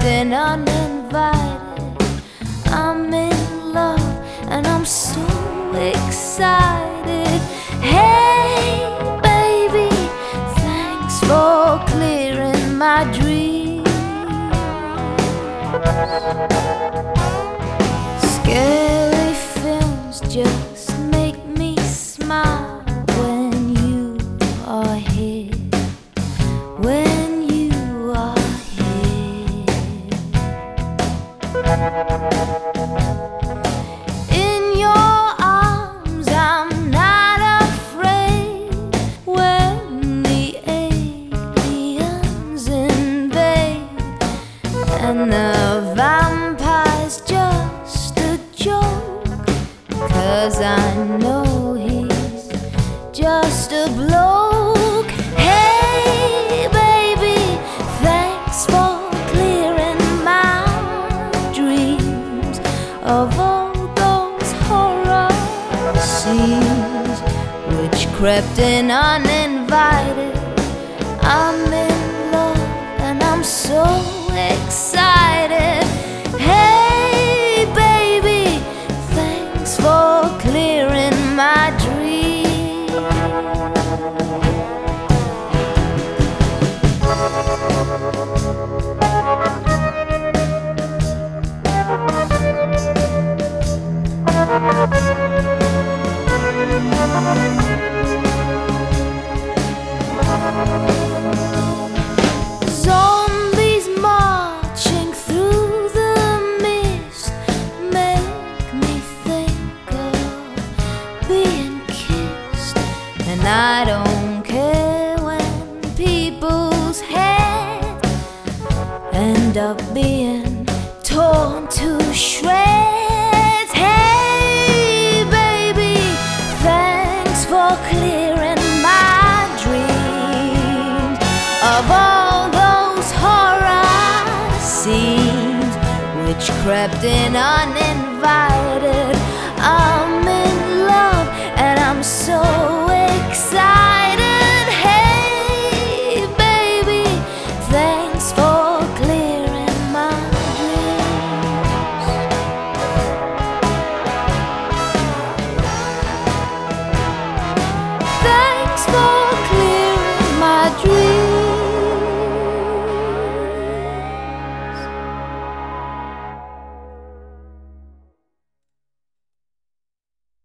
crept in uninvited. I'm in love and I'm so excited. Hey baby, thanks for clearing my dreams. Scary films just make me smile when you are here. When you are here, in your arms I'm not afraid. When the aliens invade and the vampire's just a joke, 'cause I know he's just a bloke. Hey baby, thanks for clearing my dreams of all those horror scenes which crept in uninvited. I'm in love and I'm so excited. Hey baby, thanks for clearing my dreams. Zombies marching through the mist make me think of being kissed. And I don't care when people's heads end up being torn to shreds. Hey baby, thanks for clearing my dreams of all those horror scenes which crept in uninvited.